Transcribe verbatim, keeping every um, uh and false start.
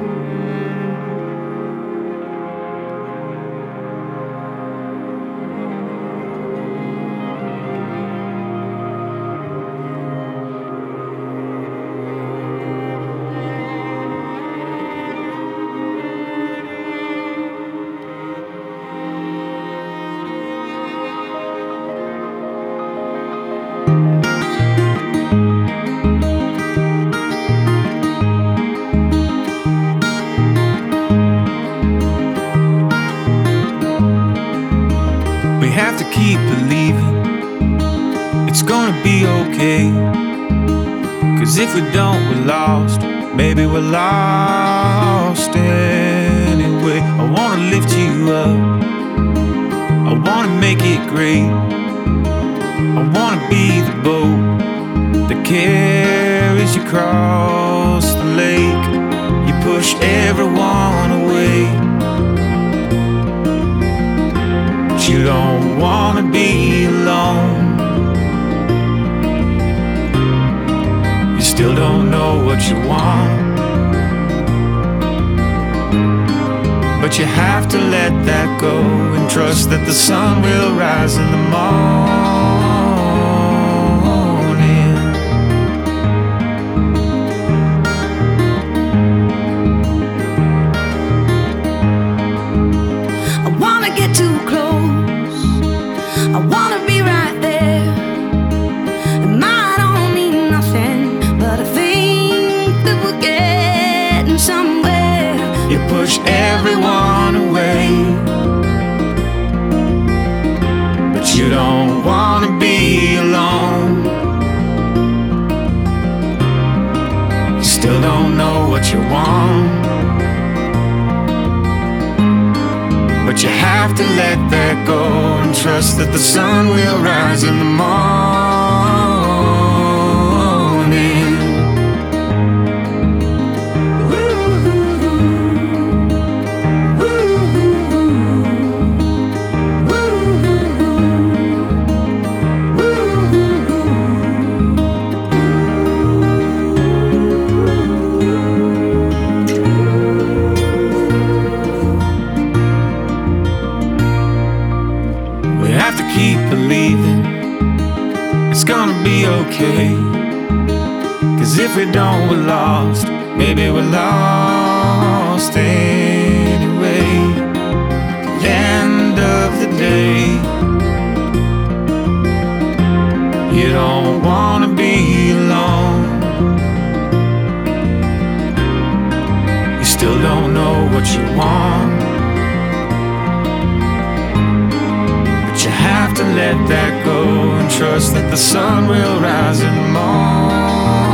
We have to keep believing it's gonna be okay. 'Cause if we don't, we're lost. Maybe we're lost anyway. I wanna lift you up, I wanna make it great. I wanna be the boat that carries you across the lake. You push everyone away, but you don't wanna be alone. You still don't know what you want, but you have to let that go and trust that the sun will rise in the morning. I wanna get too close, I wanna be right there. It might all mean nothing, but I think that we're getting somewhere. You push everyone away, but you don't wanna be alone. You still don't know what you want, but you have to let that go and trust that the sun will rise in the morning. We have to keep believing it's gonna be okay. 'Cause if we don't, we're lost. Maybe we're lost anyway. At the end of the day, you don't wanna be alone. You still don't know what you want, you have to let that go and trust that the sun will rise in the morning.